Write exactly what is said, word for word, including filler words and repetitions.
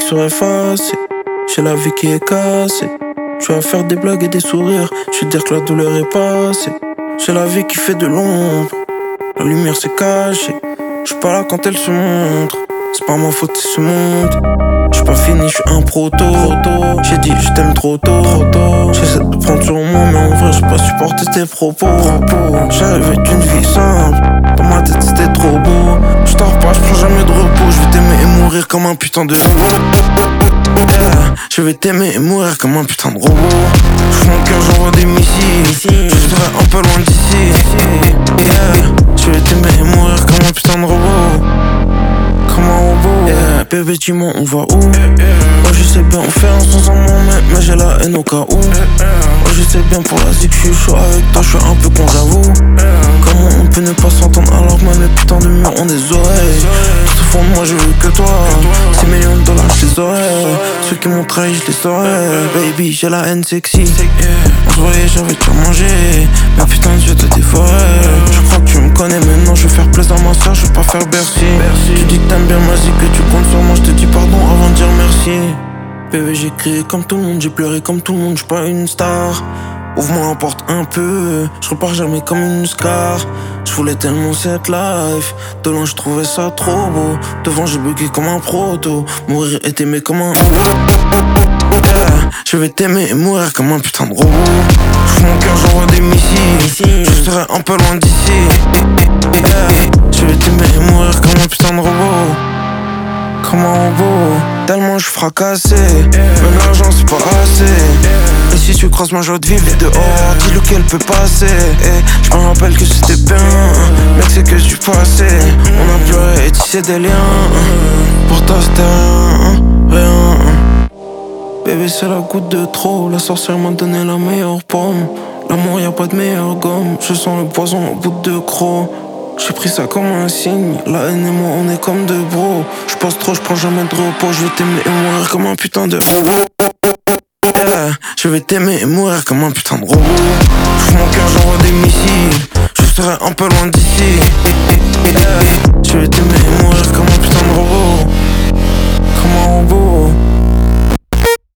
sur effacé. J'ai la vie qui est cassée. Tu vas faire des blagues et des sourires. Je vais dire que la douleur est passée. J'ai la vie qui fait de l'ombre. La lumière s'est cachée. Je suis pas là quand elle se montre. C'est pas ma faute, elle se montre. J'suis pas fini, j'suis un proto. J'ai dit je t'aime trop tôt. J'essaie de prendre sur moi, mais en vrai j'ai pas supporté tes propos. J'arrivais d'une vie simple. Dans ma tête c'était trop beau. J'dors pas, j'prends jamais de repos. J'vais t'aimer et mourir comme un putain de yeah. Je vais t'aimer et mourir comme un putain de robot. J'fous mon cœur, j'envoie des missiles. Je serai un peu loin d'ici yeah. Je vais t'aimer et mourir comme un putain de robot. Comme un robot yeah. Bébé dis-moi on va où yeah. Oh je sais bien on fait un sans un moment. Mais j'ai la haine au cas où yeah. Oh je sais bien pour la zik je suis chaud avec toi. Je suis un peu con j'avoue yeah. Comment on peut ne pas s'entendre alors que même les putains de murs ont des oreilles. Tout au fond de moi je veux que toi. Six millions de dollars je les aurais. Ceux qui m'ont trahi je les aurais. Baby j'ai la haine sexy yeah. On se voyait j'avais déjà mangé. Mais putain je te dévorais. Je crois que tu me connais maintenant. Je vais faire plaisir à ma soeur. Je vais pas faire Bercy. Tu dis que t'aimes bien ma zik, que tu comptes sur moi. Je te dis pardon avant de dire merci. Bébé j'ai crié comme tout le monde. J'ai pleuré comme tout le monde. J'suis pas une star. Ouvre-moi la porte un peu. Je repars jamais comme une scar. Je voulais tellement cette life. De loin je trouvais ça trop beau. Devant j'ai bugué comme un proto. Mourir et t'aimer comme un yeah. Je vais t'aimer et mourir comme un putain de robot. J'fous mon cœur j'envoie des missiles. Je serai un peu loin d'ici yeah. Je vais t'aimer et mourir comme un putain de robot. Comme un robot. Tellement je suis fracassé même l'argent c'est pas assez. Et si tu croises ma joie de vivre dehors, dis-le qu'elle peut passer. Je me rappelle que c'était bien, mec c'est que du passé. On a pleuré et tissé des liens. Pour toi c'était rien, rien. Bébé c'est la goutte de trop. La sorcière m'a donné la meilleure pomme. L'amour y'a pas de meilleure gomme. Je sens le poison au bout de croc. J'ai pris ça comme un signe. La haine et moi on est comme deux bros. J'pense trop, j'prends jamais de repos. Je vais t'aimer et mourir comme un putain de robot yeah. Je vais t'aimer et mourir comme un putain de robot. J'fous mon cœur, j'envoie des missiles. Je serai un peu loin d'ici yeah. Je vais t'aimer et mourir comme un putain de robot. Comme un robot.